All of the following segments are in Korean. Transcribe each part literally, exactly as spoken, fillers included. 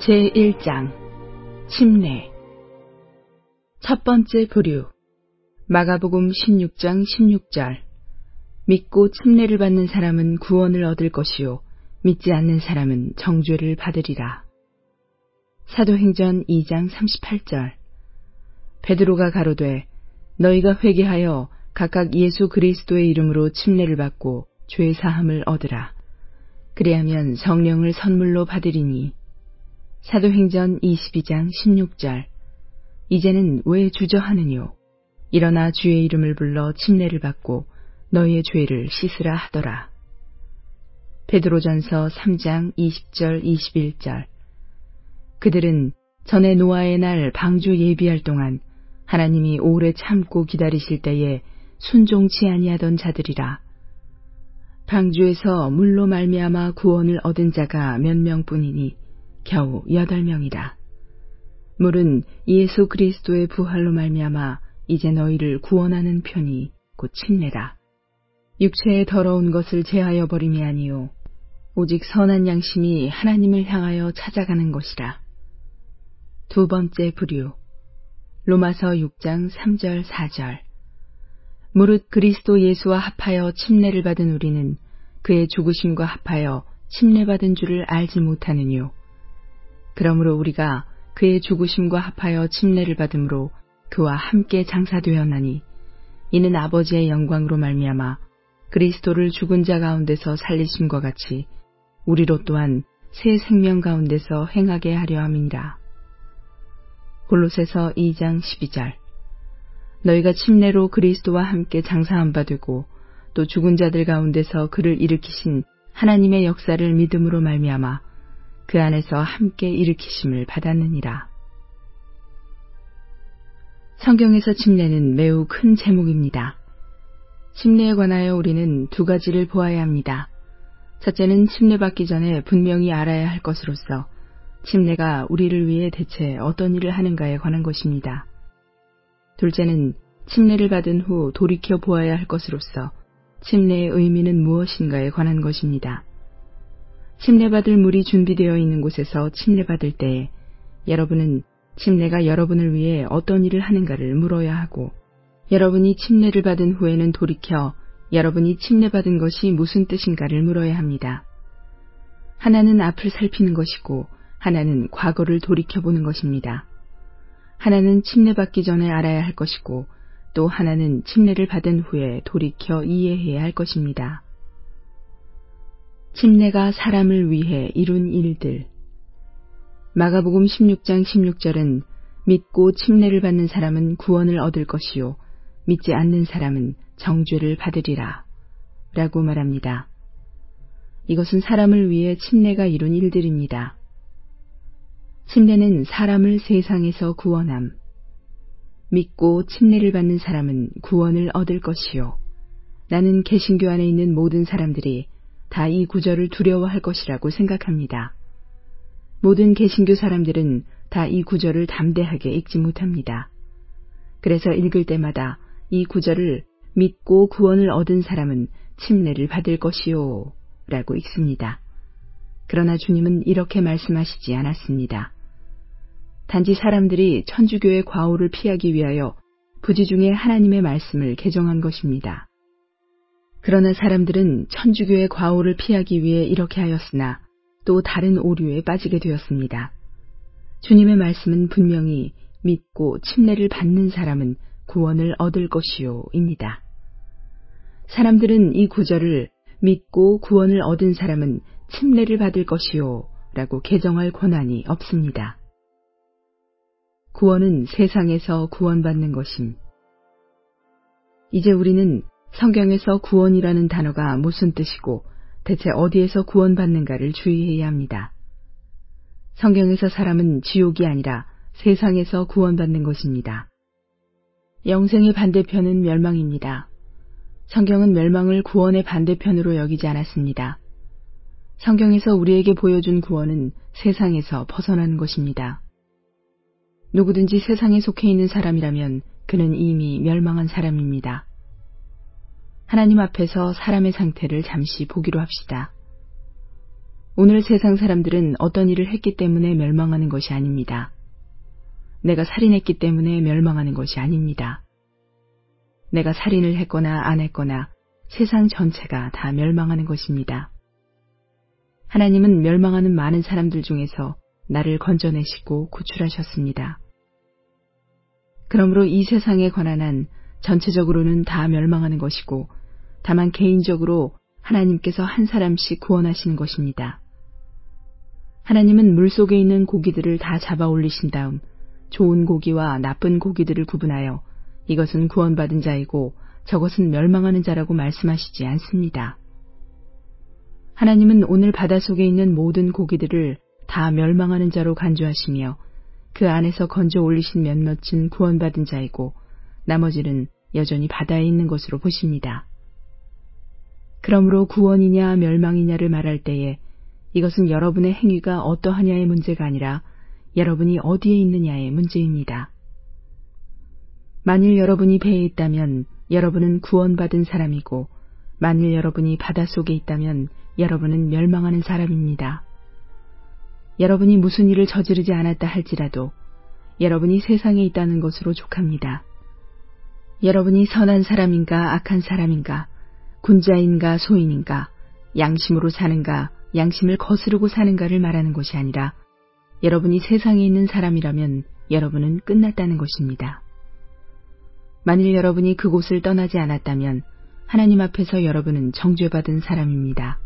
제일 장 침례. 첫 번째 부류. 마가복음 십육 장 십육 절. 믿고 침례를 받는 사람은 구원을 얻을 것이요 믿지 않는 사람은 정죄를 받으리라. 사도행전 이 장 삼십팔 절. 베드로가 가로되 너희가 회개하여 각각 예수 그리스도의 이름으로 침례를 받고 죄 사함을 얻으라. 그리하면 성령을 선물로 받으리니. 사도행전 이십이 장 십육 절. 이제는 왜 주저하느뇨? 일어나 주의 이름을 불러 침례를 받고 너희의 죄를 씻으라 하더라. 베드로전서 삼 장 이십 절 이십일 절. 그들은 전에 노아의 날 방주 예비할 동안 하나님이 오래 참고 기다리실 때에 순종치 아니하던 자들이라. 방주에서 물로 말미암아 구원을 얻은 자가 몇 명뿐이니 겨우 여덟 명이라. 물은 예수 그리스도의 부활로 말미암아 이제 너희를 구원하는 편이 곧 침례라. 육체의 더러운 것을 제하여 버림이 아니요 오직 선한 양심이 하나님을 향하여 찾아가는 것이라. 두 번째 부류. 로마서 육 장 삼 절 사 절. 무릇 그리스도 예수와 합하여 침례를 받은 우리는 그의 죽으심과 합하여 침례받은 줄을 알지 못하느뇨. 그러므로 우리가 그의 죽으심과 합하여 침례를 받음으로 그와 함께 장사되었나니 이는 아버지의 영광으로 말미암아 그리스도를 죽은 자 가운데서 살리심과 같이 우리로 또한 새 생명 가운데서 행하게 하려 함이니라. 골로새서 이 장 십이 절. 너희가 침례로 그리스도와 함께 장사한 바 되고 또 죽은 자들 가운데서 그를 일으키신 하나님의 역사를 믿음으로 말미암아 그 안에서 함께 일으키심을 받았느니라. 성경에서 침례는 매우 큰 제목입니다. 침례에 관하여 우리는 두 가지를 보아야 합니다. 첫째는 침례받기 전에 분명히 알아야 할 것으로서 침례가 우리를 위해 대체 어떤 일을 하는가에 관한 것입니다. 둘째는 침례를 받은 후 돌이켜 보아야 할 것으로서 침례의 의미는 무엇인가에 관한 것입니다. 침례받을 물이 준비되어 있는 곳에서 침례받을 때에 여러분은 침례가 여러분을 위해 어떤 일을 하는가를 물어야 하고, 여러분이 침례를 받은 후에는 돌이켜 여러분이 침례받은 것이 무슨 뜻인가를 물어야 합니다. 하나는 앞을 살피는 것이고 하나는 과거를 돌이켜보는 것입니다. 하나는 침례받기 전에 알아야 할 것이고 또 하나는 침례를 받은 후에 돌이켜 이해해야 할 것입니다. 침례가 사람을 위해 이룬 일들. 마가복음 십육 장 십육 절은 믿고 침례를 받는 사람은 구원을 얻을 것이요 믿지 않는 사람은 정죄를 받으리라 라고 말합니다. 이것은 사람을 위해 침례가 이룬 일들입니다. 침례는 사람을 세상에서 구원함. 믿고 침례를 받는 사람은 구원을 얻을 것이요. 나는 개신교 안에 있는 모든 사람들이 다 이 구절을 두려워할 것이라고 생각합니다. 모든 개신교 사람들은 다 이 구절을 담대하게 읽지 못합니다. 그래서 읽을 때마다 이 구절을 믿고 구원을 얻은 사람은 침례를 받을 것이요 라고 읽습니다. 그러나 주님은 이렇게 말씀하시지 않았습니다. 단지 사람들이 천주교의 과오를 피하기 위하여 부지 중에 하나님의 말씀을 개정한 것입니다. 그러나 사람들은 천주교의 과오를 피하기 위해 이렇게 하였으나 또 다른 오류에 빠지게 되었습니다. 주님의 말씀은 분명히 믿고 침례를 받는 사람은 구원을 얻을 것이요 입니다. 사람들은 이 구절을 믿고 구원을 얻은 사람은 침례를 받을 것이요 라고 개정할 권한이 없습니다. 구원은 세상에서 구원받는 것임. 이제 우리는 성경에서 구원이라는 단어가 무슨 뜻이고 대체 어디에서 구원받는가를 주의해야 합니다. 성경에서 사람은 지옥이 아니라 세상에서 구원받는 것입니다. 영생의 반대편은 멸망입니다. 성경은 멸망을 구원의 반대편으로 여기지 않았습니다. 성경에서 우리에게 보여준 구원은 세상에서 벗어나는 것입니다. 누구든지 세상에 속해 있는 사람이라면 그는 이미 멸망한 사람입니다. 하나님 앞에서 사람의 상태를 잠시 보기로 합시다. 오늘 세상 사람들은 어떤 일을 했기 때문에 멸망하는 것이 아닙니다. 내가 살인했기 때문에 멸망하는 것이 아닙니다. 내가 살인을 했거나 안 했거나 세상 전체가 다 멸망하는 것입니다. 하나님은 멸망하는 많은 사람들 중에서 나를 건져내시고 구출하셨습니다. 그러므로 이 세상에 관한 한 전체적으로는 다 멸망하는 것이고 다만 개인적으로 하나님께서 한 사람씩 구원하시는 것입니다. 하나님은 물속에 있는 고기들을 다 잡아 올리신 다음 좋은 고기와 나쁜 고기들을 구분하여 이것은 구원받은 자이고 저것은 멸망하는 자라고 말씀하시지 않습니다. 하나님은 오늘 바닷속에 있는 모든 고기들을 다 멸망하는 자로 간주하시며 그 안에서 건져 올리신 몇몇은 구원받은 자이고 나머지는 여전히 바다에 있는 것으로 보십니다. 그러므로 구원이냐 멸망이냐를 말할 때에 이것은 여러분의 행위가 어떠하냐의 문제가 아니라 여러분이 어디에 있느냐의 문제입니다. 만일 여러분이 배에 있다면 여러분은 구원받은 사람이고 만일 여러분이 바닷속에 있다면 여러분은 멸망하는 사람입니다. 여러분이 무슨 일을 저지르지 않았다 할지라도 여러분이 세상에 있다는 것으로 족합니다. 여러분이 선한 사람인가 악한 사람인가 군자인가 소인인가 양심으로 사는가 양심을 거스르고 사는가를 말하는 것이 아니라 여러분이 세상에 있는 사람이라면 여러분은 끝났다는 것입니다. 만일 여러분이 그곳을 떠나지 않았다면 하나님 앞에서 여러분은 정죄받은 사람입니다.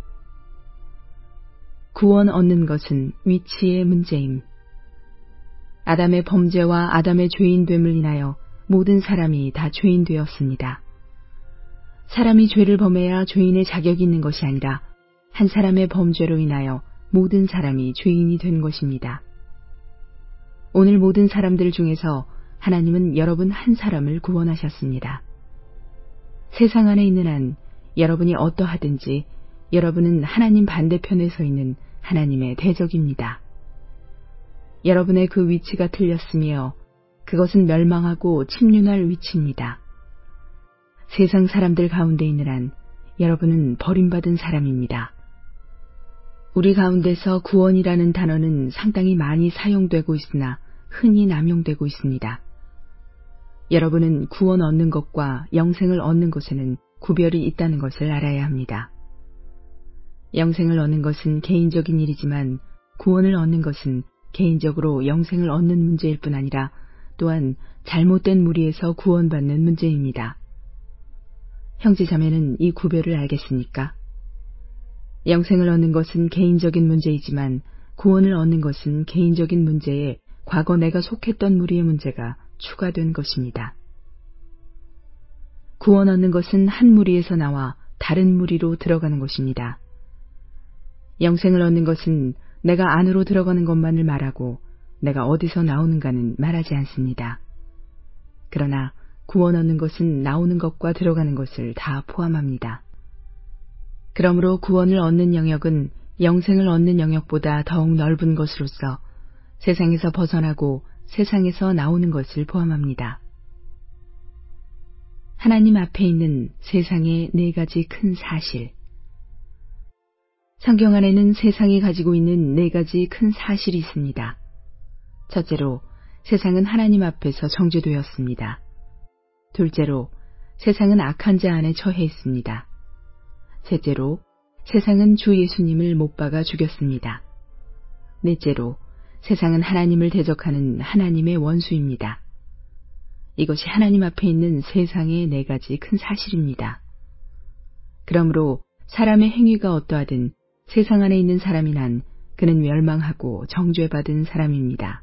구원 얻는 것은 위치의 문제임. 아담의 범죄와 아담의 죄인됨을 인하여 모든 사람이 다 죄인 되었습니다. 사람이 죄를 범해야 죄인의 자격이 있는 것이 아니라 한 사람의 범죄로 인하여 모든 사람이 죄인이 된 것입니다. 오늘 모든 사람들 중에서 하나님은 여러분 한 사람을 구원하셨습니다. 세상 안에 있는 한 여러분이 어떠하든지 여러분은 하나님 반대편에 서 있는 하나님의 대적입니다. 여러분의 그 위치가 틀렸으며 그것은 멸망하고 침륜할 위치입니다. 세상 사람들 가운데 있는 한 여러분은 버림받은 사람입니다. 우리 가운데서 구원이라는 단어는 상당히 많이 사용되고 있으나 흔히 남용되고 있습니다. 여러분은 구원 얻는 것과 영생을 얻는 것에는 구별이 있다는 것을 알아야 합니다. 영생을 얻는 것은 개인적인 일이지만 구원을 얻는 것은 개인적으로 영생을 얻는 문제일 뿐 아니라 또한 잘못된 무리에서 구원받는 문제입니다. 형제자매는 이 구별을 알겠습니까? 영생을 얻는 것은 개인적인 문제이지만 구원을 얻는 것은 개인적인 문제에 과거 내가 속했던 무리의 문제가 추가된 것입니다. 구원 얻는 것은 한 무리에서 나와 다른 무리로 들어가는 것입니다. 영생을 얻는 것은 내가 안으로 들어가는 것만을 말하고 내가 어디서 나오는가는 말하지 않습니다. 그러나 구원 얻는 것은 나오는 것과 들어가는 것을 다 포함합니다. 그러므로 구원을 얻는 영역은 영생을 얻는 영역보다 더욱 넓은 것으로서 세상에서 벗어나고 세상에서 나오는 것을 포함합니다. 하나님 앞에 있는 세상의 네 가지 큰 사실. 성경 안에는 세상이 가지고 있는 네 가지 큰 사실이 있습니다. 첫째로, 세상은 하나님 앞에서 정죄되었습니다. 둘째로, 세상은 악한 자 안에 처해 있습니다. 셋째로, 세상은 주 예수님을 못 박아 죽였습니다. 넷째로, 세상은 하나님을 대적하는 하나님의 원수입니다. 이것이 하나님 앞에 있는 세상의 네 가지 큰 사실입니다. 그러므로 사람의 행위가 어떠하든 세상 안에 있는 사람이 난 그는 멸망하고 정죄받은 사람입니다.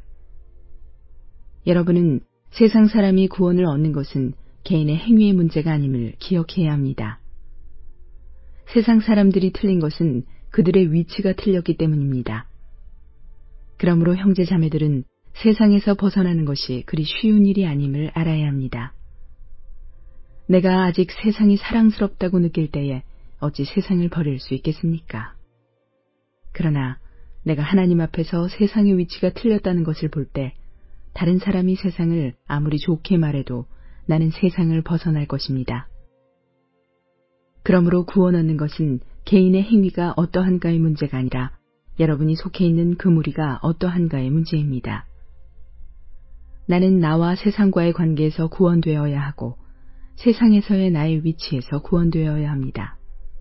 여러분은 세상 사람이 구원을 얻는 것은 개인의 행위의 문제가 아님을 기억해야 합니다. 세상 사람들이 틀린 것은 그들의 위치가 틀렸기 때문입니다. 그러므로 형제 자매들은 세상에서 벗어나는 것이 그리 쉬운 일이 아님을 알아야 합니다. 내가 아직 세상이 사랑스럽다고 느낄 때에 어찌 세상을 버릴 수 있겠습니까? 그러나 내가 하나님 앞에서 세상의 위치가 틀렸다는 것을 볼 때 다른 사람이 세상을 아무리 좋게 말해도 나는 세상을 벗어날 것입니다. 그러므로 구원 얻는 것은 개인의 행위가 어떠한가의 문제가 아니라 여러분이 속해 있는 그 무리가 어떠한가의 문제입니다. 나는 나와 세상과의 관계에서 구원되어야 하고 세상에서의 나의 위치에서 구원되어야 합니다.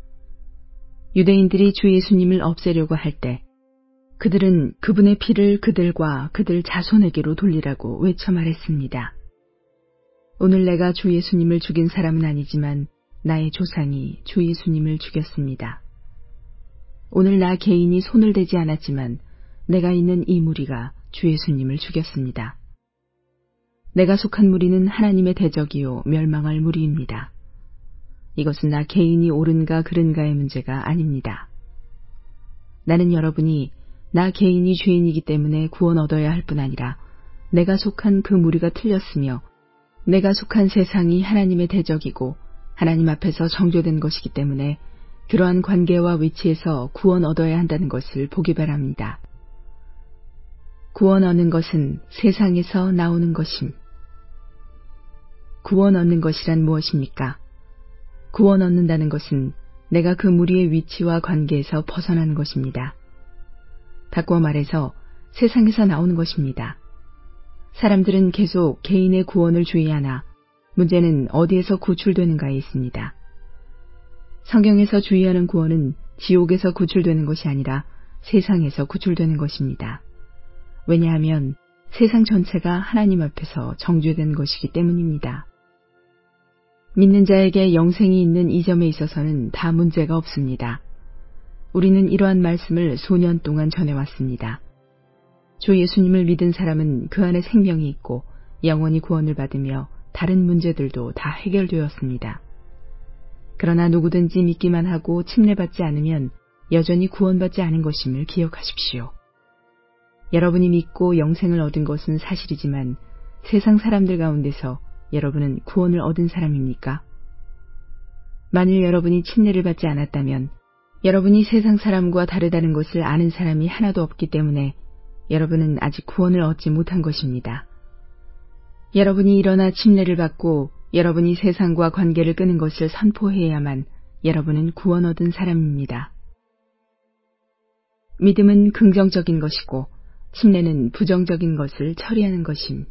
유대인들이 주 예수님을 없애려고 할 때 그들은 그분의 피를 그들과 그들 자손에게로 돌리라고 외쳐 말했습니다. 오늘 내가 주 예수님을 죽인 사람은 아니지만 나의 조상이 주 예수님을 죽였습니다. 오늘 나 개인이 손을 대지 않았지만 내가 있는 이 무리가 주 예수님을 죽였습니다. 내가 속한 무리는 하나님의 대적이요 멸망할 무리입니다. 이것은 나 개인이 옳은가 그른가의 문제가 아닙니다. 나는 여러분이 나 개인이 죄인이기 때문에 구원 얻어야 할 뿐 아니라 내가 속한 그 무리가 틀렸으며 내가 속한 세상이 하나님의 대적이고 하나님 앞에서 정죄된 것이기 때문에 그러한 관계와 위치에서 구원 얻어야 한다는 것을 보기 바랍니다. 구원 얻는 것은 세상에서 나오는 것임. 구원 얻는 것이란 무엇입니까? 구원 얻는다는 것은 내가 그 무리의 위치와 관계에서 벗어나는 것입니다. 바꿔 말해서 세상에서 나오는 것입니다. 사람들은 계속 개인의 구원을 주의하나 문제는 어디에서 구출되는가에 있습니다. 성경에서 주의하는 구원은 지옥에서 구출되는 것이 아니라 세상에서 구출되는 것입니다. 왜냐하면 세상 전체가 하나님 앞에서 정죄된 것이기 때문입니다. 믿는 자에게 영생이 있는 이 점에 있어서는 다 문제가 없습니다. 우리는 이러한 말씀을 수년 동안 전해왔습니다. 주 예수님을 믿은 사람은 그 안에 생명이 있고 영원히 구원을 받으며 다른 문제들도 다 해결되었습니다. 그러나 누구든지 믿기만 하고 침례받지 않으면 여전히 구원받지 않은 것임을 기억하십시오. 여러분이 믿고 영생을 얻은 것은 사실이지만 세상 사람들 가운데서 여러분은 구원을 얻은 사람입니까? 만일 여러분이 침례를 받지 않았다면 여러분이 세상 사람과 다르다는 것을 아는 사람이 하나도 없기 때문에 여러분은 아직 구원을 얻지 못한 것입니다. 여러분이 일어나 침례를 받고 여러분이 세상과 관계를 끄는 것을 선포해야만 여러분은 구원 얻은 사람입니다. 믿음은 긍정적인 것이고 침례는 부정적인 것을 처리하는 것임.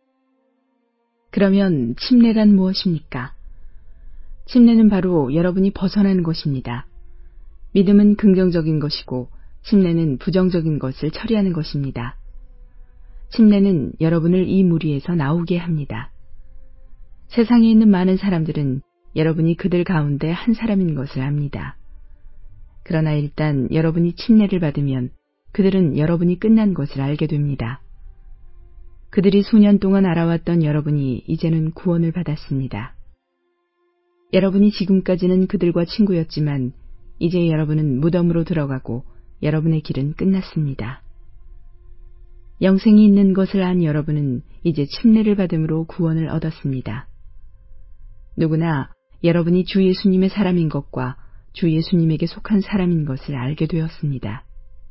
그러면 침례란 무엇입니까? 침례는 바로 여러분이 벗어나는 것입니다. 믿음은 긍정적인 것이고 침례는 부정적인 것을 처리하는 것입니다. 침례는 여러분을 이 무리에서 나오게 합니다. 세상에 있는 많은 사람들은 여러분이 그들 가운데 한 사람인 것을 압니다. 그러나 일단 여러분이 침례를 받으면 그들은 여러분이 끝난 것을 알게 됩니다. 그들이 수년 동안 알아왔던 여러분이 이제는 구원을 받았습니다. 여러분이 지금까지는 그들과 친구였지만 이제 여러분은 무덤으로 들어가고 여러분의 길은 끝났습니다. 영생이 있는 것을 안 여러분은 이제 침례를 받음으로 구원을 얻었습니다. 누구나 여러분이 주 예수님의 사람인 것과 주 예수님에게 속한 사람인 것을 알게 되었습니다.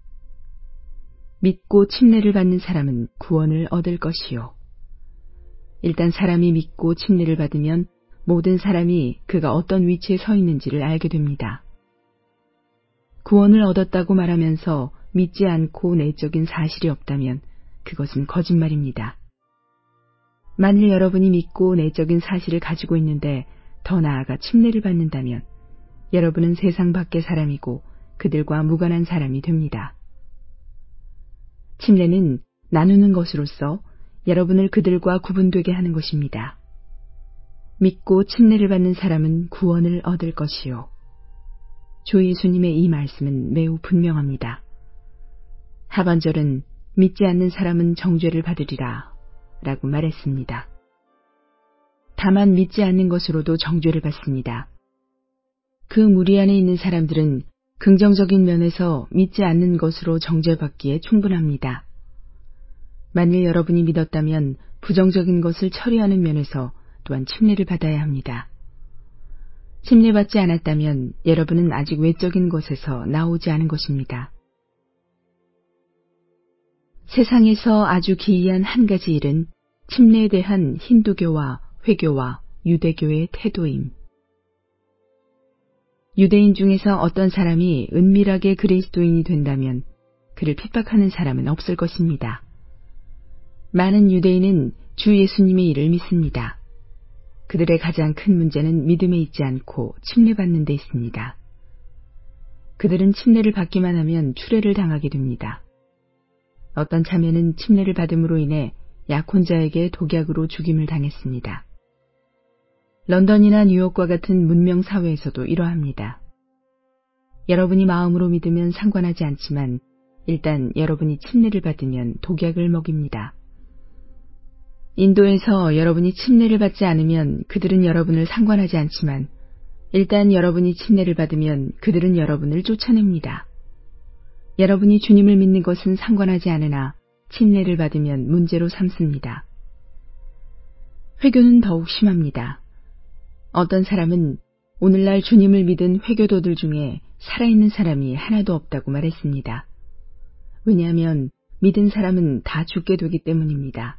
믿고 침례를 받는 사람은 구원을 얻을 것이요. 일단 사람이 믿고 침례를 받으면 모든 사람이 그가 어떤 위치에 서 있는지를 알게 됩니다. 구원을 얻었다고 말하면서 믿지 않고 내적인 사실이 없다면 그것은 거짓말입니다. 만일 여러분이 믿고 내적인 사실을 가지고 있는데 더 나아가 침례를 받는다면 여러분은 세상 밖의 사람이고 그들과 무관한 사람이 됩니다. 침례는 나누는 것으로서 여러분을 그들과 구분되게 하는 것입니다. 믿고 침례를 받는 사람은 구원을 얻을 것이요. 주 예수님의 이 말씀은 매우 분명합니다. 하반절은 믿지 않는 사람은 정죄를 받으리라 라고 말했습니다. 다만 믿지 않는 것으로도 정죄를 받습니다. 그 무리 안에 있는 사람들은 긍정적인 면에서 믿지 않는 것으로 정죄받기에 충분합니다. 만일 여러분이 믿었다면 부정적인 것을 처리하는 면에서 또한 침례를 받아야 합니다. 침례받지 않았다면 여러분은 아직 외적인 것에서 나오지 않은 것입니다. 세상에서 아주 기이한 한 가지 일은 침례에 대한 힌두교와 회교와 유대교의 태도임. 유대인 중에서 어떤 사람이 은밀하게 그리스도인이 된다면 그를 핍박하는 사람은 없을 것입니다. 많은 유대인은 주 예수님의 일을 믿습니다. 그들의 가장 큰 문제는 믿음에 있지 않고 침례받는 데 있습니다. 그들은 침례를 받기만 하면 추례를 당하게 됩니다. 어떤 자매는 침례를 받음으로 인해 약혼자에게 독약으로 죽임을 당했습니다. 런던이나 뉴욕과 같은 문명 사회에서도 이러합니다. 여러분이 마음으로 믿으면 상관하지 않지만 일단 여러분이 침례를 받으면 독약을 먹입니다. 인도에서 여러분이 침례를 받지 않으면 그들은 여러분을 상관하지 않지만 일단 여러분이 침례를 받으면 그들은 여러분을 쫓아냅니다. 여러분이 주님을 믿는 것은 상관하지 않으나 침례를 받으면 문제로 삼습니다. 회교는 더욱 심합니다. 어떤 사람은 오늘날 주님을 믿은 회교도들 중에 살아있는 사람이 하나도 없다고 말했습니다. 왜냐하면 믿은 사람은 다 죽게 되기 때문입니다.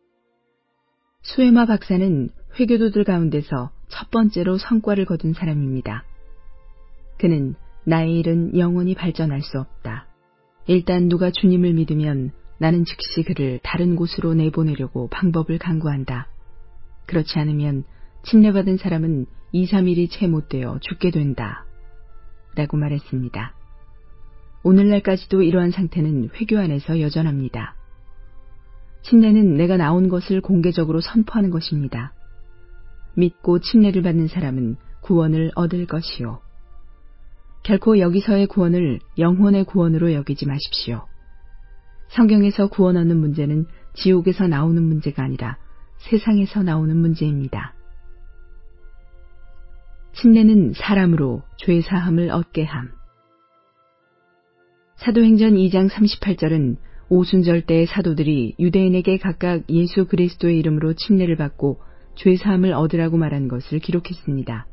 수에마 박사는 회교도들 가운데서 첫 번째로 성과를 거둔 사람입니다. 그는 나의 일은 영원히 발전할 수 없다. 일단 누가 주님을 믿으면 나는 즉시 그를 다른 곳으로 내보내려고 방법을 강구한다. 그렇지 않으면 침례받은 사람은 이, 삼 일이 채 못되어 죽게 된다. 라고 말했습니다. 오늘날까지도 이러한 상태는 회교 안에서 여전합니다. 침례는 내가 나온 것을 공개적으로 선포하는 것입니다. 믿고 침례를 받는 사람은 구원을 얻을 것이요. 결코 여기서의 구원을 영혼의 구원으로 여기지 마십시오. 성경에서 구원 얻는 문제는 지옥에서 나오는 문제가 아니라 세상에서 나오는 문제입니다. 침례는 사람으로 죄 사함을 얻게 함. 사도행전 이 장 삼십팔 절은 오순절 때의 사도들이 유대인에게 각각 예수 그리스도의 이름으로 침례를 받고 죄 사함을 얻으라고 말한 것을 기록했습니다.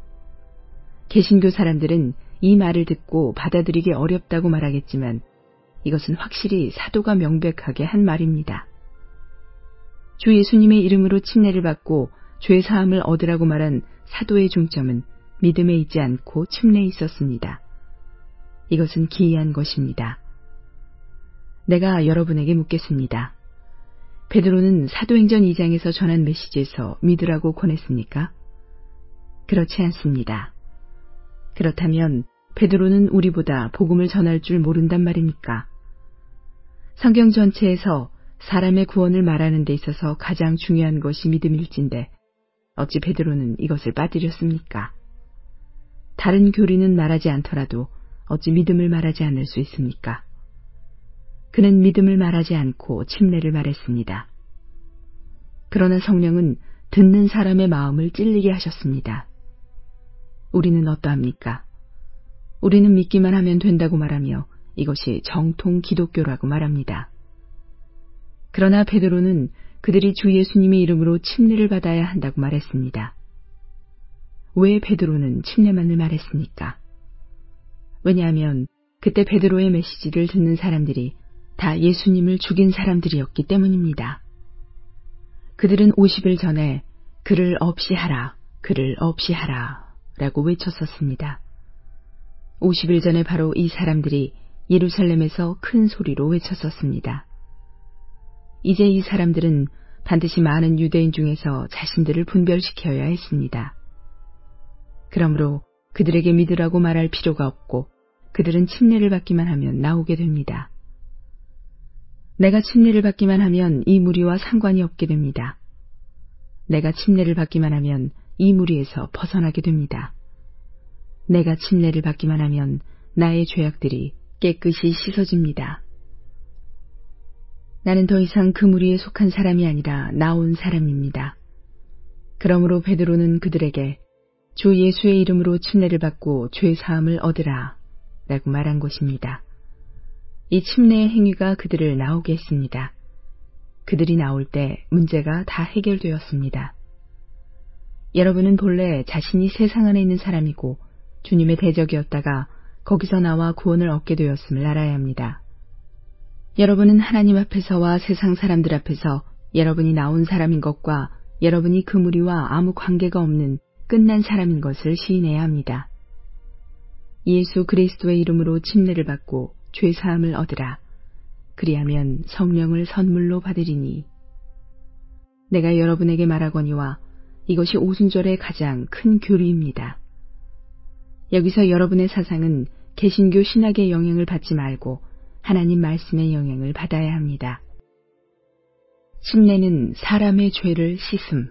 개신교 사람들은 이 말을 듣고 받아들이기 어렵다고 말하겠지만 이것은 확실히 사도가 명백하게 한 말입니다. 주 예수님의 이름으로 침례를 받고 죄 사함을 얻으라고 말한 사도의 중점은 믿음에 있지 않고 침례에 있었습니다. 이것은 기이한 것입니다. 내가 여러분에게 묻겠습니다. 베드로는 사도행전 이 장에서 전한 메시지에서 믿으라고 권했습니까? 그렇지 않습니다. 그렇다면 베드로는 우리보다 복음을 전할 줄 모른단 말입니까? 성경 전체에서 사람의 구원을 말하는 데 있어서 가장 중요한 것이 믿음일진데 어찌 베드로는 이것을 빠뜨렸습니까? 다른 교리는 말하지 않더라도 어찌 믿음을 말하지 않을 수 있습니까? 그는 믿음을 말하지 않고 침례를 말했습니다. 그러나 성령은 듣는 사람의 마음을 찔리게 하셨습니다. 우리는 어떠합니까? 우리는 믿기만 하면 된다고 말하며 이것이 정통 기독교라고 말합니다. 그러나 베드로는 그들이 주 예수님의 이름으로 침례를 받아야 한다고 말했습니다. 왜 베드로는 침례만을 말했습니까? 왜냐하면 그때 베드로의 메시지를 듣는 사람들이 다 예수님을 죽인 사람들이었기 때문입니다. 그들은 오십 일 전에 그를 없이 하라, 그를 없이 하라 라고 외쳤었습니다. 오십 일 전에 바로 이 사람들이 예루살렘에서 큰 소리로 외쳤었습니다. 이제 이 사람들은 반드시 많은 유대인 중에서 자신들을 분별시켜야 했습니다. 그러므로 그들에게 믿으라고 말할 필요가 없고 그들은 침례를 받기만 하면 나오게 됩니다. 내가 침례를 받기만 하면 이 무리와 상관이 없게 됩니다. 내가 침례를 받기만 하면 이 무리에서 벗어나게 됩니다. 내가 침례를 받기만 하면 나의 죄악들이 깨끗이 씻어집니다. 나는 더 이상 그 무리에 속한 사람이 아니라 나온 사람입니다. 그러므로 베드로는 그들에게 주 예수의 이름으로 침례를 받고 죄 사함을 얻으라 라고 말한 것입니다. 이 침례의 행위가 그들을 나오게 했습니다. 그들이 나올 때 문제가 다 해결되었습니다. 여러분은 본래 자신이 세상 안에 있는 사람이고 주님의 대적이었다가 거기서 나와 구원을 얻게 되었음을 알아야 합니다. 여러분은 하나님 앞에서와 세상 사람들 앞에서 여러분이 나온 사람인 것과 여러분이 그 무리와 아무 관계가 없는 끝난 사람인 것을 시인해야 합니다. 예수 그리스도의 이름으로 침례를 받고 죄 사함을 얻으라. 그리하면 성령을 선물로 받으리니. 내가 여러분에게 말하거니와 이것이 오순절의 가장 큰 교리입니다. 여기서 여러분의 사상은 개신교 신학의 영향을 받지 말고 하나님 말씀의 영향을 받아야 합니다. 침례는 사람의 죄를 씻음.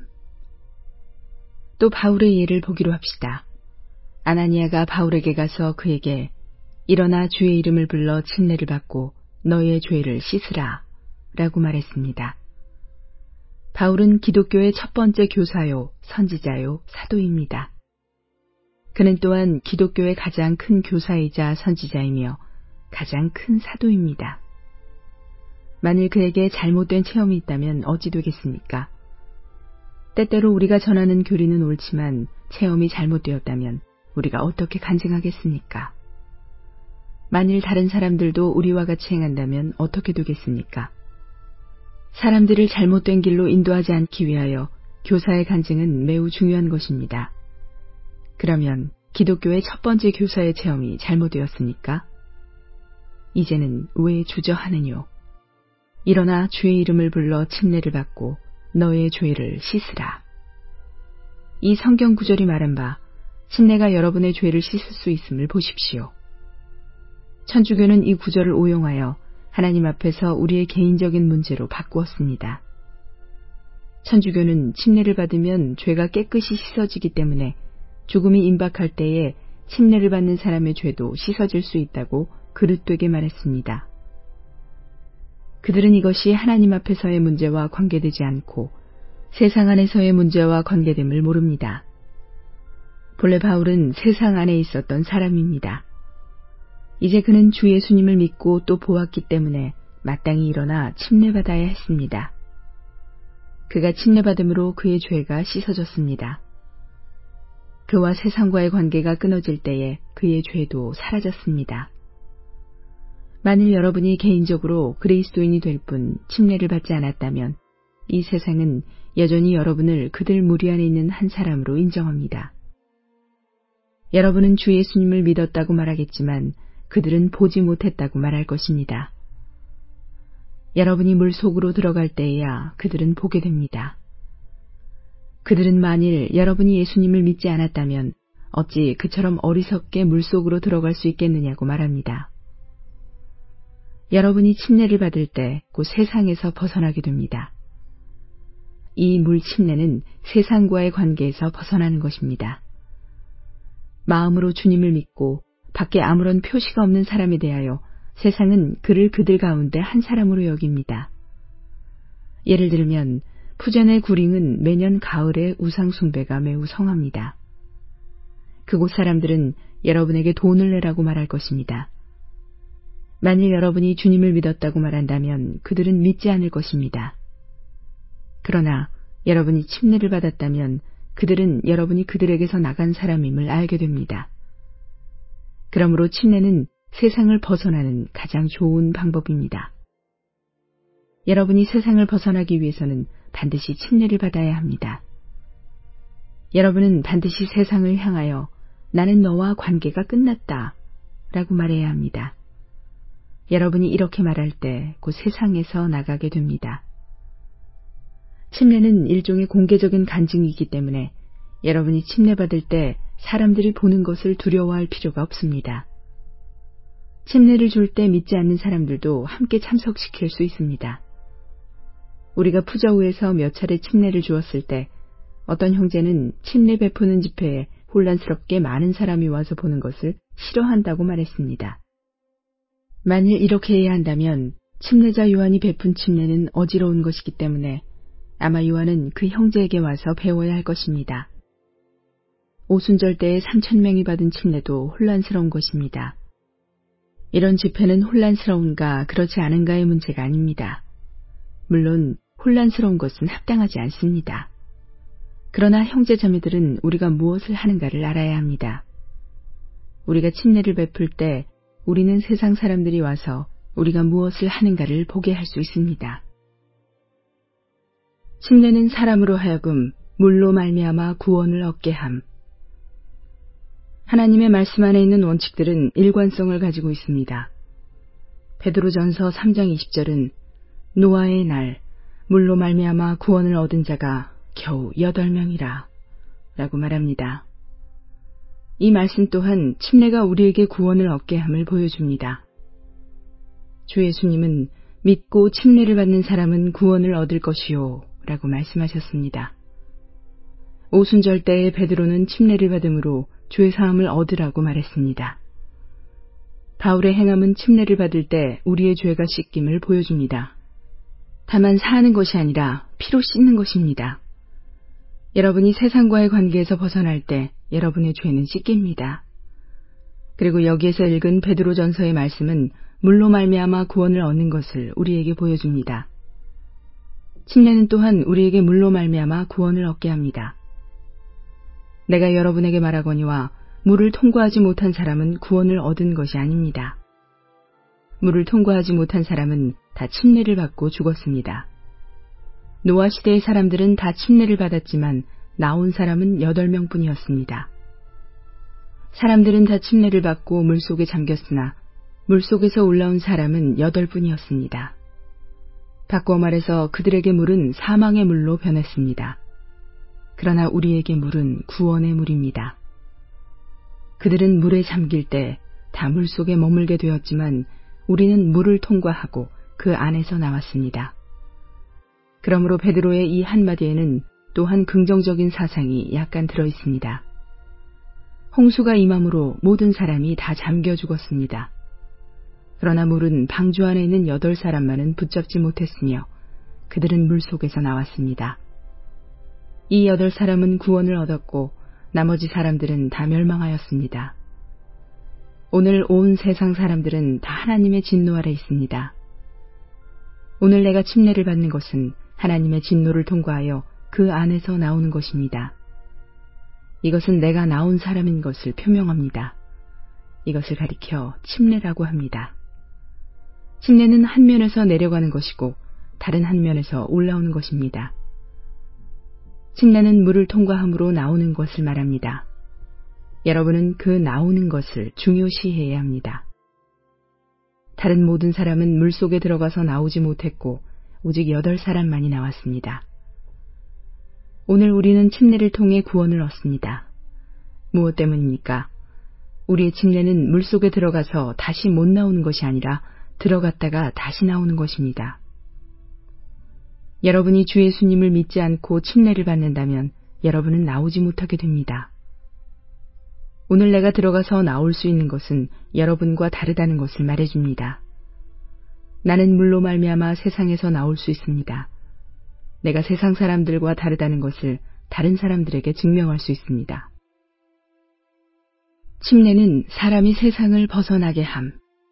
또 바울의 예를 보기로 합시다. 아나니아가 바울에게 가서 그에게 일어나 주의 이름을 불러 침례를 받고 너의 죄를 씻으라 라고 말했습니다. 바울은 기독교의 첫 번째 교사요, 선지자요, 사도입니다. 그는 또한 기독교의 가장 큰 교사이자 선지자이며 가장 큰 사도입니다. 만일 그에게 잘못된 체험이 있다면 어찌 되겠습니까? 때때로 우리가 전하는 교리는 옳지만 체험이 잘못되었다면 우리가 어떻게 간증하겠습니까? 만일 다른 사람들도 우리와 같이 행한다면 어떻게 되겠습니까? 사람들을 잘못된 길로 인도하지 않기 위하여 교사의 간증은 매우 중요한 것입니다. 그러면 기독교의 첫 번째 교사의 체험이 잘못되었습니까? 이제는 왜 주저하느뇨? 일어나 주의 이름을 불러 침례를 받고 너의 죄를 씻으라. 이 성경 구절이 말한 바 침례가 여러분의 죄를 씻을 수 있음을 보십시오. 천주교는 이 구절을 오용하여 하나님 앞에서 우리의 개인적인 문제로 바꾸었습니다. 천주교는 침례를 받으면 죄가 깨끗이 씻어지기 때문에 죽음이 임박할 때에 침례를 받는 사람의 죄도 씻어질 수 있다고 그릇되게 말했습니다. 그들은 이것이 하나님 앞에서의 문제와 관계되지 않고 세상 안에서의 문제와 관계됨을 모릅니다. 본래 바울은 세상 안에 있었던 사람입니다. 이제 그는 주 예수님을 믿고 또 보았기 때문에 마땅히 일어나 침례받아야 했습니다. 그가 침례받음으로 그의 죄가 씻어졌습니다. 그와 세상과의 관계가 끊어질 때에 그의 죄도 사라졌습니다. 만일 여러분이 개인적으로 그리스도인이 될 뿐 침례를 받지 않았다면 이 세상은 여전히 여러분을 그들 무리 안에 있는 한 사람으로 인정합니다. 여러분은 주 예수님을 믿었다고 말하겠지만 그들은 보지 못했다고 말할 것입니다. 여러분이 물속으로 들어갈 때에야 그들은 보게 됩니다. 그들은 만일 여러분이 예수님을 믿지 않았다면 어찌 그처럼 어리석게 물속으로 들어갈 수 있겠느냐고 말합니다. 여러분이 침례를 받을 때 곧 세상에서 벗어나게 됩니다. 이 물 침례는 세상과의 관계에서 벗어나는 것입니다. 마음으로 주님을 믿고 밖에 아무런 표시가 없는 사람에 대하여 세상은 그를 그들 가운데 한 사람으로 여깁니다. 예를 들면 푸젠의 구링은 매년 가을에 우상 숭배가 매우 성합니다. 그곳 사람들은 여러분에게 돈을 내라고 말할 것입니다. 만일 여러분이 주님을 믿었다고 말한다면 그들은 믿지 않을 것입니다. 그러나 여러분이 침례를 받았다면 그들은 여러분이 그들에게서 나간 사람임을 알게 됩니다. 그러므로 침례는 세상을 벗어나는 가장 좋은 방법입니다. 여러분이 세상을 벗어나기 위해서는 반드시 침례를 받아야 합니다. 여러분은 반드시 세상을 향하여 나는 너와 관계가 끝났다 라고 말해야 합니다. 여러분이 이렇게 말할 때 곧 세상에서 나가게 됩니다. 침례는 일종의 공개적인 간증이기 때문에 여러분이 침례받을 때 사람들이 보는 것을 두려워할 필요가 없습니다. 침례를 줄 때 믿지 않는 사람들도 함께 참석시킬 수 있습니다. 우리가 푸저우에서 몇 차례 침례를 주었을 때 어떤 형제는 침례 베푸는 집회에 혼란스럽게 많은 사람이 와서 보는 것을 싫어한다고 말했습니다. 만일 이렇게 해야 한다면 침례자 요한이 베푼 침례는 어지러운 것이기 때문에 아마 요한은 그 형제에게 와서 배워야 할 것입니다. 오순절 때에 삼천 명이 받은 침례도 혼란스러운 것입니다. 이런 집회는 혼란스러운가 그렇지 않은가의 문제가 아닙니다. 물론 혼란스러운 것은 합당하지 않습니다. 그러나 형제 자매들은 우리가 무엇을 하는가를 알아야 합니다. 우리가 침례를 베풀 때 우리는 세상 사람들이 와서 우리가 무엇을 하는가를 보게 할 수 있습니다. 침례는 사람으로 하여금 물로 말미암아 구원을 얻게 함. 하나님의 말씀 안에 있는 원칙들은 일관성을 가지고 있습니다. 베드로전서 삼 장 이십 절은 노아의 날 물로 말미암아 구원을 얻은 자가 겨우 여덟 명이라 라고 말합니다. 이 말씀 또한 침례가 우리에게 구원을 얻게 함을 보여줍니다. 주 예수님은 믿고 침례를 받는 사람은 구원을 얻을 것이요 라고 말씀하셨습니다. 오순절 때에 베드로는 침례를 받음으로 죄 사함을 얻으라고 말했습니다. 바울의 행함은 침례를 받을 때 우리의 죄가 씻김을 보여줍니다. 다만 사하는 것이 아니라 피로 씻는 것입니다. 여러분이 세상과의 관계에서 벗어날 때 여러분의 죄는 씻깁니다. 그리고 여기에서 읽은 베드로전서의 말씀은 물로 말미암아 구원을 얻는 것을 우리에게 보여줍니다. 침례는 또한 우리에게 물로 말미암아 구원을 얻게 합니다. 내가 여러분에게 말하거니와 물을 통과하지 못한 사람은 구원을 얻은 것이 아닙니다. 물을 통과하지 못한 사람은 다 침례를 받고 죽었습니다. 노아 시대의 사람들은 다 침례를 받았지만 나온 사람은 여덟 명뿐이었습니다. 사람들은 다 침례를 받고 물속에 잠겼으나 물속에서 올라온 사람은 여덟 분이었습니다. 바꿔 말해서 그들에게 물은 사망의 물로 변했습니다. 그러나 우리에게 물은 구원의 물입니다. 그들은 물에 잠길 때 다 물속에 머물게 되었지만 우리는 물을 통과하고 그 안에서 나왔습니다. 그러므로 베드로의 이 한마디에는 또한 긍정적인 사상이 약간 들어 있습니다. 홍수가 임함으로 모든 사람이 다 잠겨 죽었습니다. 그러나 물은 방주 안에 있는 여덟 사람만은 붙잡지 못했으며 그들은 물속에서 나왔습니다. 이 여덟 사람은 구원을 얻었고 나머지 사람들은 다 멸망하였습니다. 오늘 온 세상 사람들은 다 하나님의 진노 아래 있습니다. 오늘 내가 침례를 받는 것은 하나님의 진노를 통과하여 그 안에서 나오는 것입니다. 이것은 내가 나온 사람인 것을 표명합니다. 이것을 가리켜 침례라고 합니다. 침례는 한 면에서 내려가는 것이고 다른 한 면에서 올라오는 것입니다. 침례는 물을 통과함으로 나오는 것을 말합니다. 여러분은 그 나오는 것을 중요시해야 합니다. 다른 모든 사람은 물속에 들어가서 나오지 못했고 오직 여덟 사람만이 나왔습니다. 오늘 우리는 침례를 통해 구원을 얻습니다. 무엇 때문입니까? 우리의 침례는 물속에 들어가서 다시 못 나오는 것이 아니라 들어갔다가 다시 나오는 것입니다. 여러분이 주 예수님을 믿지 않고 침례를 받는다면 여러분은 나오지 못하게 됩니다. 오늘 내가 들어가서 나올 수 있는 것은 여러분과 다르다는 것을 말해줍니다. 나는 물로 말미암아 세상에서 나올 수 있습니다. 내가 세상 사람들과 다르다는 것을 다른 사람들에게 증명할 수 있습니다. 침례는 사람이 세상을 벗어나게 함.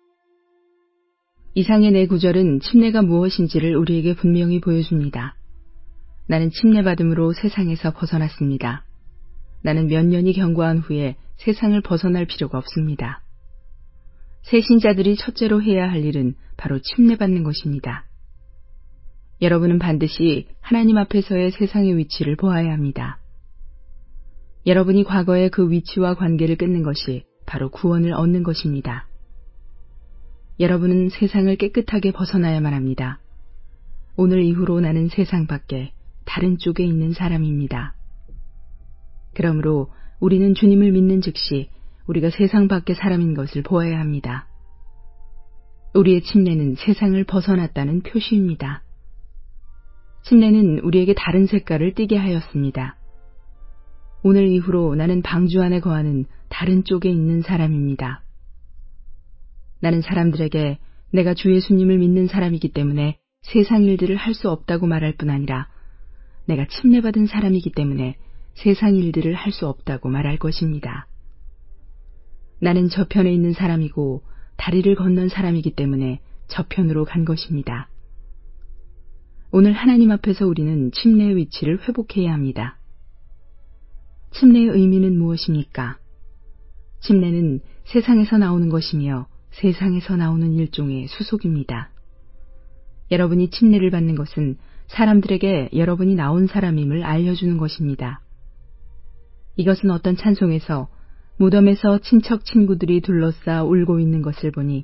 이상의 네 구절은 침례가 무엇인지를 우리에게 분명히 보여줍니다. 나는 침례받음으로 세상에서 벗어났습니다. 나는 몇 년이 경과한 후에 세상을 벗어날 필요가 없습니다. 새 신자들이 첫째로 해야 할 일은 바로 침례받는 것입니다. 여러분은 반드시 하나님 앞에서의 세상의 위치를 보아야 합니다. 여러분이 과거의 그 위치와 관계를 끊는 것이 바로 구원을 얻는 것입니다. 여러분은 세상을 깨끗하게 벗어나야만 합니다. 오늘 이후로 나는 세상 밖에 다른 쪽에 있는 사람입니다. 그러므로 우리는 주님을 믿는 즉시 우리가 세상 밖의 사람인 것을 보아야 합니다. 우리의 침례는 세상을 벗어났다는 표시입니다. 침례는 우리에게 다른 색깔을 띠게 하였습니다. 오늘 이후로 나는 방주 안에 거하는 다른 쪽에 있는 사람입니다. 나는 사람들에게 내가 주 예수님을 믿는 사람이기 때문에 세상 일들을 할 수 없다고 말할 뿐 아니라 내가 침례받은 사람이기 때문에 세상 일들을 할 수 없다고 말할 것입니다. 나는 저편에 있는 사람이고 다리를 건넌 사람이기 때문에 저편으로 간 것입니다. 오늘 하나님 앞에서 우리는 침례의 위치를 회복해야 합니다. 침례의 의미는 무엇입니까? 침례는 세상에서 나오는 것이며 세상에서 나오는 일종의 수속입니다. 여러분이 침례를 받는 것은 사람들에게 여러분이 나온 사람임을 알려주는 것입니다. 이것은 어떤 찬송에서 무덤에서 친척 친구들이 둘러싸 울고 있는 것을 보니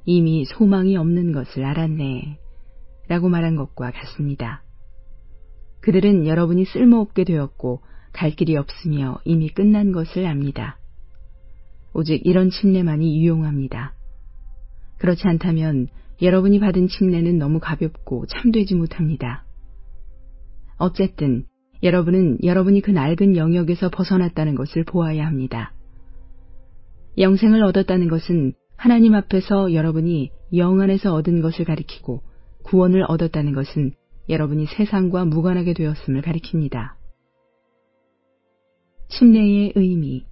이미 소망이 없는 것을 알았네 라고 말한 것과 같습니다. 그들은 여러분이 쓸모없게 되었고 갈 길이 없으며 이미 끝난 것을 압니다. 오직 이런 침례만이 유용합니다. 그렇지 않다면 여러분이 받은 침례는 너무 가볍고 참되지 못합니다. 어쨌든 여러분은 여러분이 그 낡은 영역에서 벗어났다는 것을 보아야 합니다. 영생을 얻었다는 것은 하나님 앞에서 여러분이 영 안에서 얻은 것을 가리키고, 구원을 얻었다는 것은 여러분이 세상과 무관하게 되었음을 가리킵니다. 침례의 의미.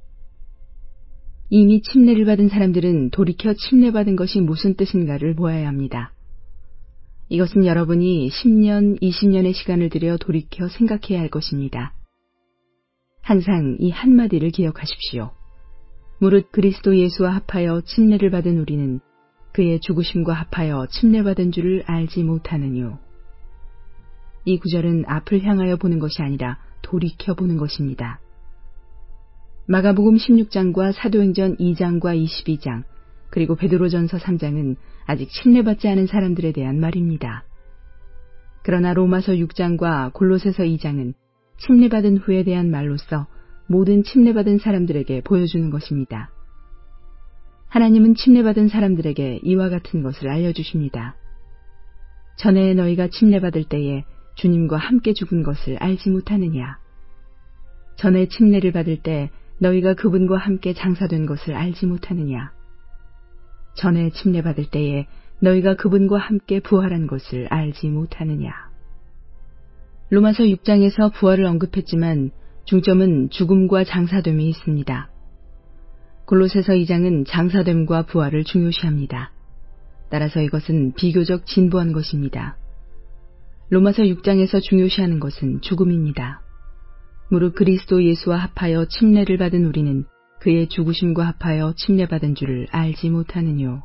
이미 침례를 받은 사람들은 돌이켜 침례받은 것이 무슨 뜻인가를 보아야 합니다. 이것은 여러분이 십 년, 이십 년의 시간을 들여 돌이켜 생각해야 할 것입니다. 항상 이 한마디를 기억하십시오. 무릇 그리스도 예수와 합하여 침례를 받은 우리는 그의 죽으심과 합하여 침례받은 줄을 알지 못하느뇨. 이 구절은 앞을 향하여 보는 것이 아니라 돌이켜 보는 것입니다. 마가복음 십육 장과 사도행전 이 장과 이십이 장, 그리고 베드로전서 삼 장은 아직 침례받지 않은 사람들에 대한 말입니다. 그러나 로마서 육 장과 골로새서 이 장은 침례받은 후에 대한 말로서 모든 침례받은 사람들에게 보여주는 것입니다. 하나님은 침례받은 사람들에게 이와 같은 것을 알려주십니다. 전에 너희가 침례받을 때에 주님과 함께 죽은 것을 알지 못하느냐. 전에 침례를 받을 때 너희가 그분과 함께 장사된 것을 알지 못하느냐. 전에 침례받을 때에 너희가 그분과 함께 부활한 것을 알지 못하느냐. 로마서 육 장에서 부활을 언급했지만 중점은 죽음과 장사됨이 있습니다. 골로새서 이 장은 장사됨과 부활을 중요시합니다. 따라서 이것은 비교적 진보한 것입니다. 로마서 육 장에서 중요시하는 것은 죽음입니다. 무릇 그리스도 예수와 합하여 침례를 받은 우리는 그의 죽으심과 합하여 침례받은 줄을 알지 못하느뇨.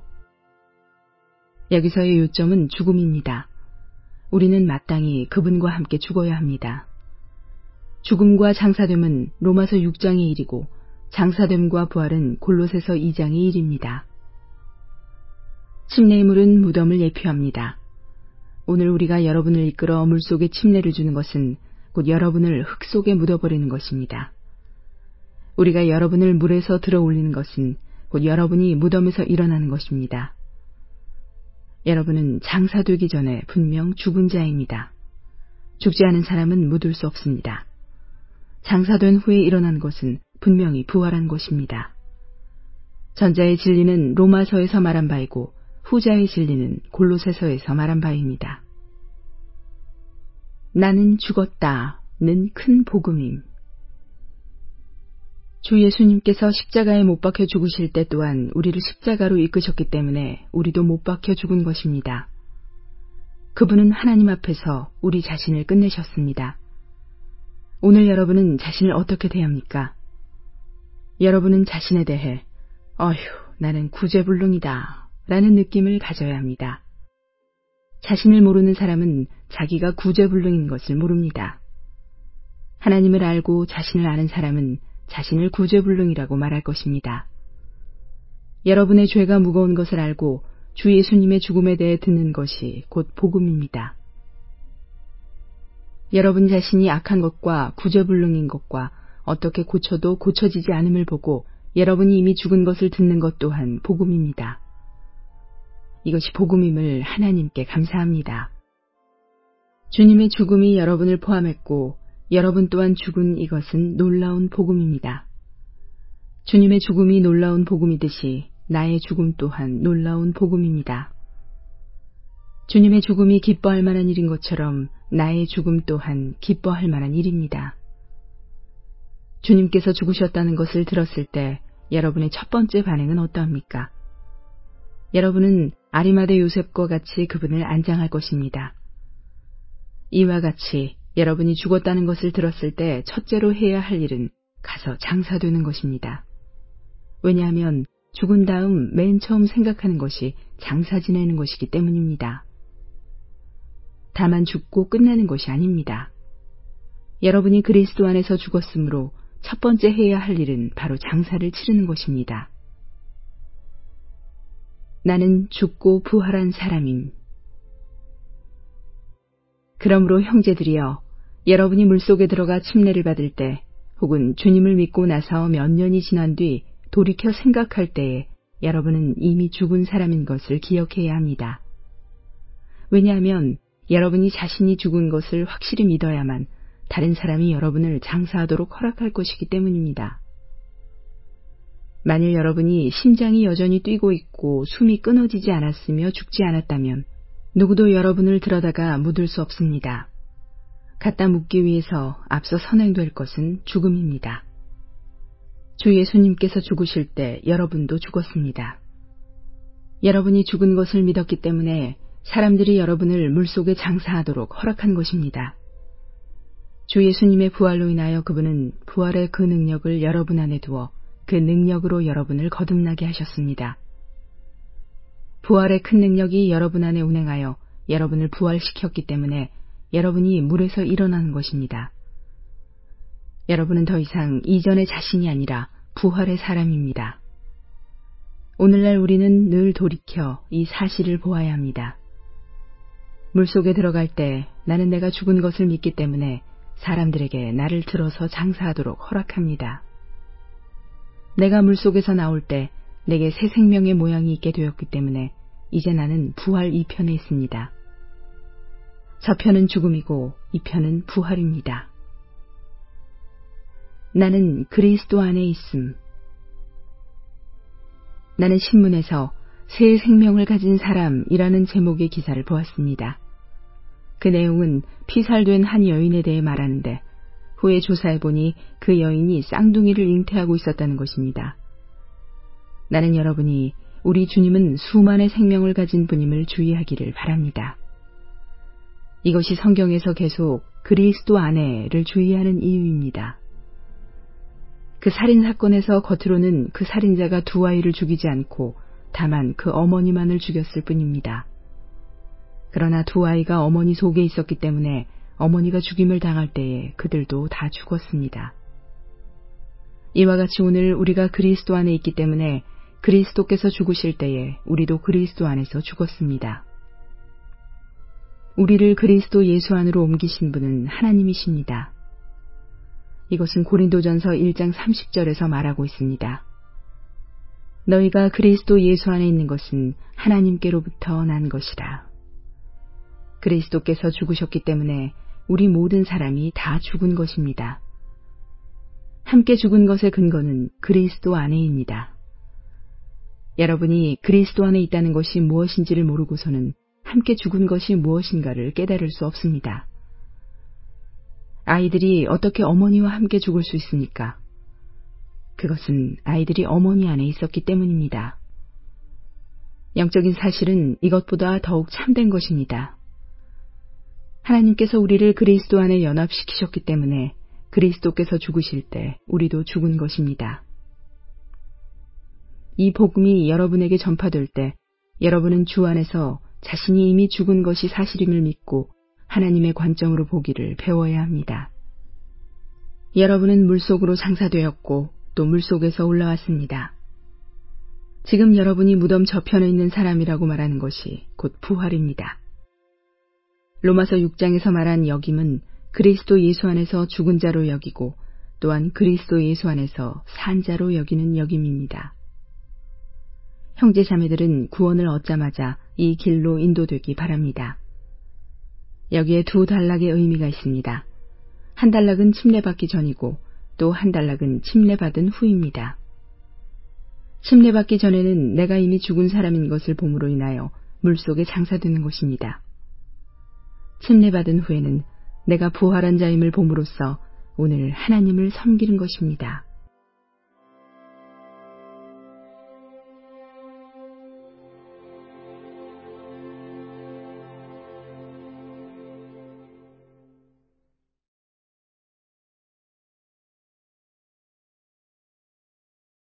여기서의 요점은 죽음입니다. 우리는 마땅히 그분과 함께 죽어야 합니다. 죽음과 장사됨은 로마서 육 장의 일이고 장사됨과 부활은 골로새서 이 장의 일입니다. 침례의 물은 무덤을 예표합니다. 오늘 우리가 여러분을 이끌어 물속에 침례를 주는 것은 곧 여러분을 흙 속에 묻어버리는 것입니다. 우리가 여러분을 물에서 들어 올리는 것은 곧 여러분이 무덤에서 일어나는 것입니다. 여러분은 장사되기 전에 분명 죽은 자입니다. 죽지 않은 사람은 묻을 수 없습니다. 장사된 후에 일어난 것은 분명히 부활한 것입니다. 전자의 진리는 로마서에서 말한 바이고 후자의 진리는 골로새서에서 말한 바입니다. 나는 죽었다는 큰 복음임. 주 예수님께서 십자가에 못 박혀 죽으실 때 또한 우리를 십자가로 이끄셨기 때문에 우리도 못 박혀 죽은 것입니다. 그분은 하나님 앞에서 우리 자신을 끝내셨습니다. 오늘 여러분은 자신을 어떻게 대합니까? 여러분은 자신에 대해 어휴, 나는 구제불능이다 라는 느낌을 가져야 합니다. 자신을 모르는 사람은 자기가 구제불능인 것을 모릅니다. 하나님을 알고 자신을 아는 사람은 자신을 구제불능이라고 말할 것입니다. 여러분의 죄가 무거운 것을 알고 주 예수님의 죽음에 대해 듣는 것이 곧 복음입니다. 여러분 자신이 악한 것과 구제불능인 것과 어떻게 고쳐도 고쳐지지 않음을 보고 여러분이 이미 죽은 것을 듣는 것 또한 복음입니다. 이것이 복음임을 하나님께 감사합니다. 주님의 죽음이 여러분을 포함했고 여러분 또한 죽은 이것은 놀라운 복음입니다. 주님의 죽음이 놀라운 복음이듯이 나의 죽음 또한 놀라운 복음입니다. 주님의 죽음이 기뻐할 만한 일인 것처럼 나의 죽음 또한 기뻐할 만한 일입니다. 주님께서 죽으셨다는 것을 들었을 때 여러분의 첫 번째 반응은 어떠합니까? 여러분은 아리마대 요셉과 같이 그분을 안장할 것입니다. 이와 같이 여러분이 죽었다는 것을 들었을 때 첫째로 해야 할 일은 가서 장사되는 것입니다. 왜냐하면 죽은 다음 맨 처음 생각하는 것이 장사 지내는 것이기 때문입니다. 다만 죽고 끝나는 것이 아닙니다. 여러분이 그리스도 안에서 죽었으므로 첫 번째 해야 할 일은 바로 장사를 치르는 것입니다. 나는 죽고 부활한 사람임. 그러므로 형제들이여, 여러분이 물속에 들어가 침례를 받을 때 혹은 주님을 믿고 나서 몇 년이 지난 뒤 돌이켜 생각할 때에 여러분은 이미 죽은 사람인 것을 기억해야 합니다. 왜냐하면 여러분이 자신이 죽은 것을 확실히 믿어야만 다른 사람이 여러분을 장사하도록 허락할 것이기 때문입니다. 만일 여러분이 심장이 여전히 뛰고 있고 숨이 끊어지지 않았으며 죽지 않았다면 누구도 여러분을 들여다가 묻을 수 없습니다. 갖다 묻기 위해서 앞서 선행될 것은 죽음입니다. 주 예수님께서 죽으실 때 여러분도 죽었습니다. 여러분이 죽은 것을 믿었기 때문에 사람들이 여러분을 물속에 장사하도록 허락한 것입니다. 주 예수님의 부활로 인하여 그분은 부활의 그 능력을 여러분 안에 두어 그 능력으로 여러분을 거듭나게 하셨습니다. 부활의 큰 능력이 여러분 안에 운행하여 여러분을 부활시켰기 때문에 여러분이 물에서 일어나는 것입니다. 여러분은 더 이상 이전의 자신이 아니라 부활의 사람입니다. 오늘날 우리는 늘 돌이켜 이 사실을 보아야 합니다. 물속에 들어갈 때 나는 내가 죽은 것을 믿기 때문에 사람들에게 나를 들어서 장사하도록 허락합니다. 내가 물속에서 나올 때 내게 새 생명의 모양이 있게 되었기 때문에 이제 나는 부활 이 편에 있습니다. 저편은 죽음이고 이 편은 부활입니다. 나는 그리스도 안에 있음. 나는 신문에서 새 생명을 가진 사람이라는 제목의 기사를 보았습니다. 그 내용은 피살된 한 여인에 대해 말하는데 후에 조사해보니 그 여인이 쌍둥이를 잉태하고 있었다는 것입니다. 나는 여러분이 우리 주님은 수만의 생명을 가진 분임을 주의하기를 바랍니다. 이것이 성경에서 계속 그리스도 안에를 주의하는 이유입니다. 그 살인 사건에서 겉으로는 그 살인자가 두 아이를 죽이지 않고 다만 그 어머니만을 죽였을 뿐입니다. 그러나 두 아이가 어머니 속에 있었기 때문에 어머니가 죽임을 당할 때에 그들도 다 죽었습니다. 이와 같이 오늘 우리가 그리스도 안에 있기 때문에 그리스도께서 죽으실 때에 우리도 그리스도 안에서 죽었습니다. 우리를 그리스도 예수 안으로 옮기신 분은 하나님이십니다. 이것은 고린도전서 일 장 삼십 절에서 말하고 있습니다. 너희가 그리스도 예수 안에 있는 것은 하나님께로부터 난 것이라. 그리스도께서 죽으셨기 때문에 우리 모든 사람이 다 죽은 것입니다. 함께 죽은 것의 근거는 그리스도 안에입니다. 여러분이 그리스도 안에 있다는 것이 무엇인지를 모르고서는 함께 죽은 것이 무엇인가를 깨달을 수 없습니다. 아이들이 어떻게 어머니와 함께 죽을 수 있습니까? 그것은 아이들이 어머니 안에 있었기 때문입니다. 영적인 사실은 이것보다 더욱 참된 것입니다. 하나님께서 우리를 그리스도 안에 연합시키셨기 때문에 그리스도께서 죽으실 때 우리도 죽은 것입니다. 이 복음이 여러분에게 전파될 때 여러분은 주 안에서 자신이 이미 죽은 것이 사실임을 믿고 하나님의 관점으로 보기를 배워야 합니다. 여러분은 물속으로 장사되었고 또 물속에서 올라왔습니다. 지금 여러분이 무덤 저편에 있는 사람이라고 말하는 것이 곧 부활입니다. 로마서 육 장에서 말한 여김은 그리스도 예수 안에서 죽은 자로 여기고 또한 그리스도 예수 안에서 산 자로 여기는 여김입니다. 형제 자매들은 구원을 얻자마자 이 길로 인도되기 바랍니다. 여기에 두 단락의 의미가 있습니다. 한 단락은 침례받기 전이고 또 한 단락은 침례받은 후입니다. 침례받기 전에는 내가 이미 죽은 사람인 것을 봄으로 인하여 물속에 장사되는 것입니다. 침례받은 후에는 내가 부활한 자임을 봄으로써 오늘 하나님을 섬기는 것입니다.